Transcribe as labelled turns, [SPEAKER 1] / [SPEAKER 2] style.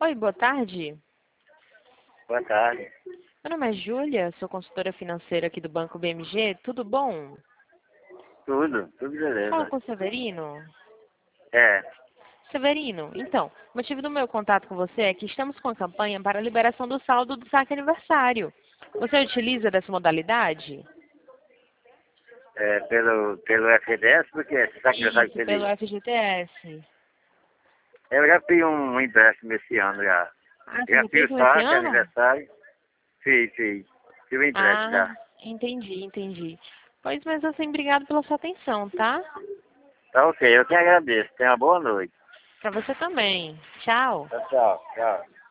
[SPEAKER 1] Oi, boa tarde.
[SPEAKER 2] Boa tarde.
[SPEAKER 1] Meu nome é Júlia, sou consultora financeira aqui do Banco BMG. Tudo bom?
[SPEAKER 2] Tudo
[SPEAKER 1] Fala
[SPEAKER 2] beleza.
[SPEAKER 1] com o Severino.
[SPEAKER 2] É,
[SPEAKER 1] Severino, então, o motivo do meu contato com você é que estamos com a campanha para a liberação do saldo do saque aniversário. Você utiliza dessa modalidade?
[SPEAKER 2] pelo FGTS, porque você sabe que já sabe
[SPEAKER 1] Isso,
[SPEAKER 2] que
[SPEAKER 1] pelo
[SPEAKER 2] ele...
[SPEAKER 1] FGTS.
[SPEAKER 2] Eu já fiz um empréstimo esse ano já.
[SPEAKER 1] Ah, você
[SPEAKER 2] Já
[SPEAKER 1] já
[SPEAKER 2] fiz
[SPEAKER 1] fez
[SPEAKER 2] o
[SPEAKER 1] um esse
[SPEAKER 2] saque,
[SPEAKER 1] ano?
[SPEAKER 2] aniversário. Fiz. Fiz o empréstimo
[SPEAKER 1] Ah,
[SPEAKER 2] já.
[SPEAKER 1] entendi. Pois, mas assim, obrigado pela sua atenção, tá?
[SPEAKER 2] Tá ok, eu que agradeço. Tenha uma boa noite.
[SPEAKER 1] Para você também. Tchau.
[SPEAKER 2] Tchau.